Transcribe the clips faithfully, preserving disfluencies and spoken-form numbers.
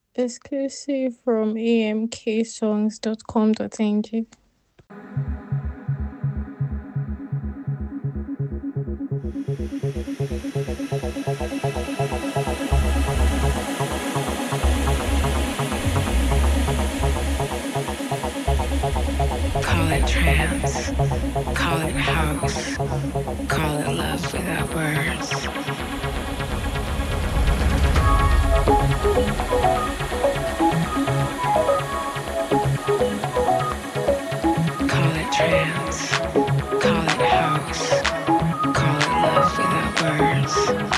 Exclusive from a m k songs dot com dot n g. Call it trance, call it house, call it love without words. Call it trance, call it house, call it love without words.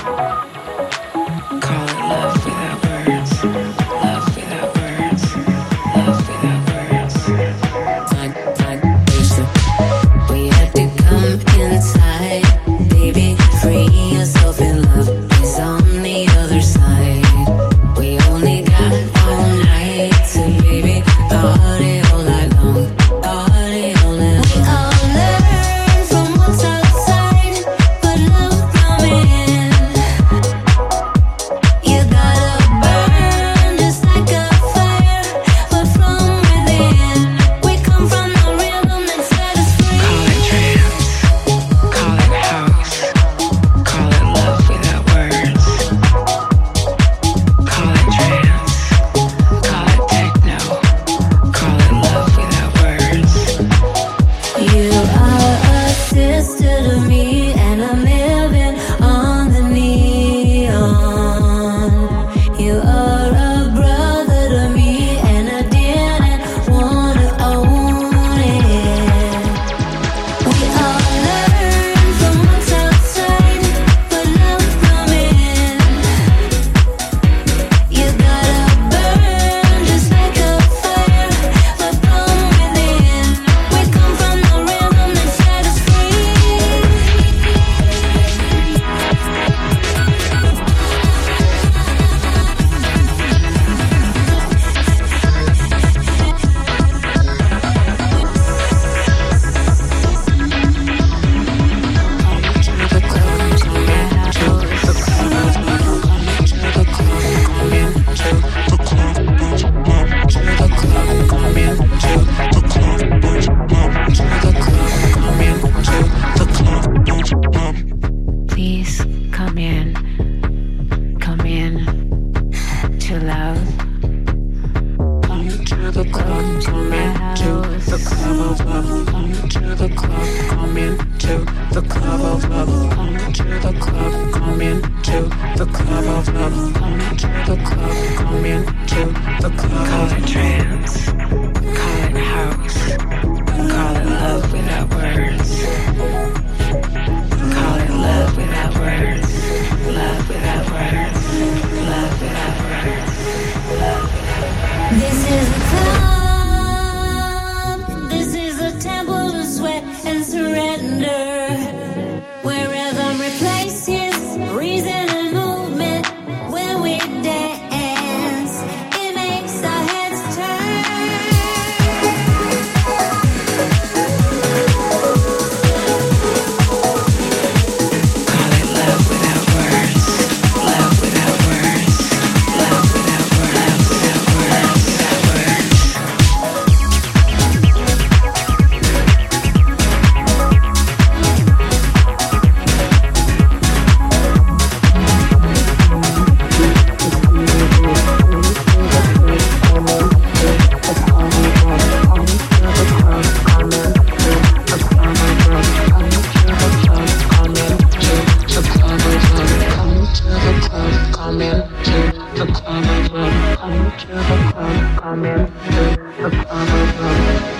Call it love without words, love without words, love without words. We had to come inside, baby, free yourself in love is on the other side. We only got all night to baby party all night long, party all night long. We all learn from what's outside, but love coming in. You gotta burn just like a fire, but from within. We come from the rhythm that set us free. Call it trance, call it house, call it love without words. Call it trance, call it techno, call it love without words. You are a sister to me, and I'm living on the neon. You are a brother to me, and I didn't wanna own it. We all learn from what's outside, but love coming in. You gotta burn just like a fire, but from within. We come from the rhythm that set us free. Please come in, come in to love. Come to the club, come into the club of love. Come to the club, come into the club of love. Come to the club, come into the club of love. Come to the club, come into the club. Call it trance, call it house, call it love without words. Call it love without words, love without words, love without words, love without words. This is a club, this is a temple of sweat and surrender, where rhythm replaces reason and movement. When we dance, it makes our heads turn. Call it love without words, love without words, love without words, love without words, come into the club of love, come to the club, come into the club of love.